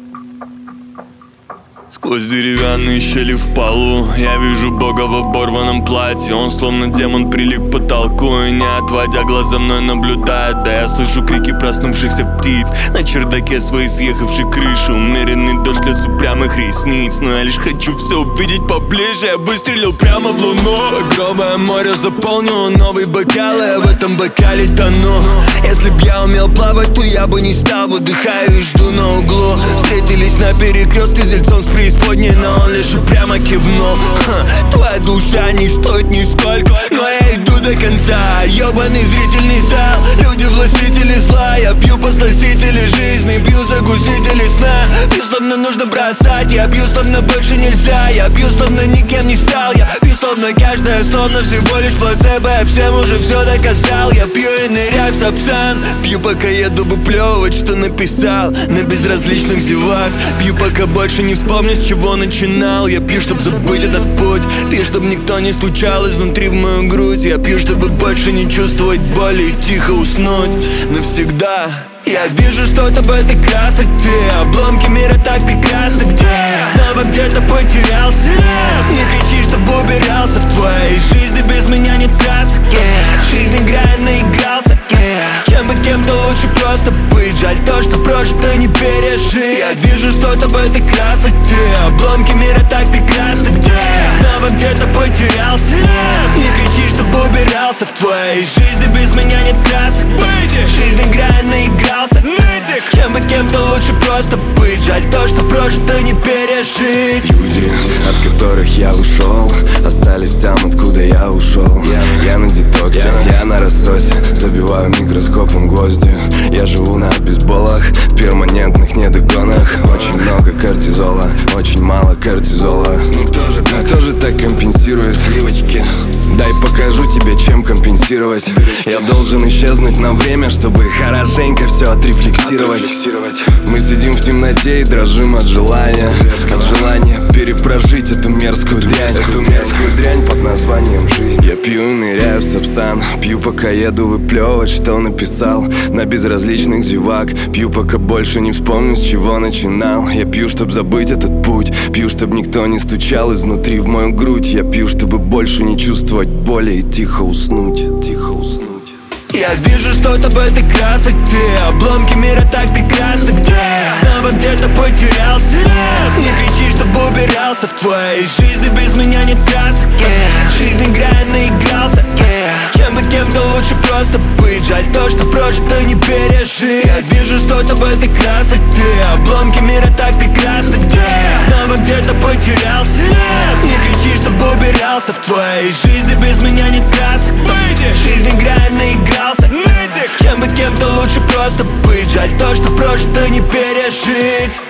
Сквозь деревянные щели в полу я вижу Бога в оборванном платье. Он словно демон прилип к потолку и, не отводя глаз, за мной наблюдает. Да я слышу крики проснувшихся птиц на чердаке своей съехавшей крыши. Умеренный дождь лез упрямых ресниц, но я лишь хочу все увидеть поближе. Я выстрелил прямо в луну. Багровое море заполнило новый бокал, и я в этом бокале тону. Если б я умел плавать, то я бы не стал. Выдыхаю и жду на углу. Встретились на перекрестке с дельцом с преисподней, но он лишь упрямо кивнул. Твоя душа не стоит нисколько, но я иду до конца. Ёбаный зрительный зал, люди властители зла. Я пью посластители жизни, пью загустители сна. Пью, словно нужно бросать, я пью, словно больше нельзя. Я пью, словно никем не стал. Я пью, словно каждая, словно всего лишь плацебо. Я всем уже все доказал. Я пью и ныряю в сапсан. Пью, пока еду выплевывать, что написал на безразличных зевак. Пью, пока больше не вспомню, с чего начинал. Я пью, чтоб забыть этот путь. Пью, чтоб никто не стучал изнутри в мою грудь. Я пью, чтобы больше не чувствовать боли и тихо уснуть навсегда. Я вижу что-то в этой красоте. Обломки мира так прекрасны. Где? Снова где-то потерялся. Не кричи, чтобы убирался. В твоей жизни без меня нет красок. Жизнь играет, наигрался. Чем бы кем-то лучше просто быть. Жаль то, что прожито не пережить. Я вижу что-то в этой красоте. Обломки мира так прекрасны. Где? Снова где-то потерялся. Не кричи, чтобы убирался. В твоей жизни без меня нет красок. Жизнь играет, наигрался. Чем бы кем-то лучше просто быть. Жаль то, что прожито не пережить. Люди, от которых я ушел, остались там, откуда я ушел. Я на детоксе, я на рассосе, забиваю микроскопом гвозди. Я живу на бейсболах, в перманентных недогонах. Очень много кортизола, очень мало кортизола. Ну кто же так компенсирует? Сливочки. Дай покажу тебе, чем компенсировать. Я должен исчезнуть на время, чтобы хорошенько все отрефлексировать. Мы сидим в темноте и дрожим от желания. От желания перепрожить эту мерзкую дрянь под названием жизнь. Я пью и ныряю в сапсан. Пью, пока еду выплевывать, что написал на безразличных зевак. Пью, пока больше не вспомню, с чего начинал. Я пью, чтоб забыть этот путь. Пью, чтоб никто не стучал изнутри в мою грудь. Я пью, чтобы больше не чувствовать боли и тихо уснуть. Я вижу что-то в этой красоте. Обломки мира так прекрасны. Где? Снова где-то потерялся. Не кричи, чтобы убирался. В твоей жизни без меня нет красок. Жизнь играет, наигрался. Чем бы кем-то лучше просто быть. Жаль то, что прожито не пережить. Я вижу что-то в этой красоте. Обломки мира так прекрасны. Где? Снова где-то потерялся. Не кричи, чтобы убирался. В твоей жизни без меня нет красок. Жизнь играет, наигрался. Чем бы кем-то лучше просто быть. Жаль то, что прожито не пережить.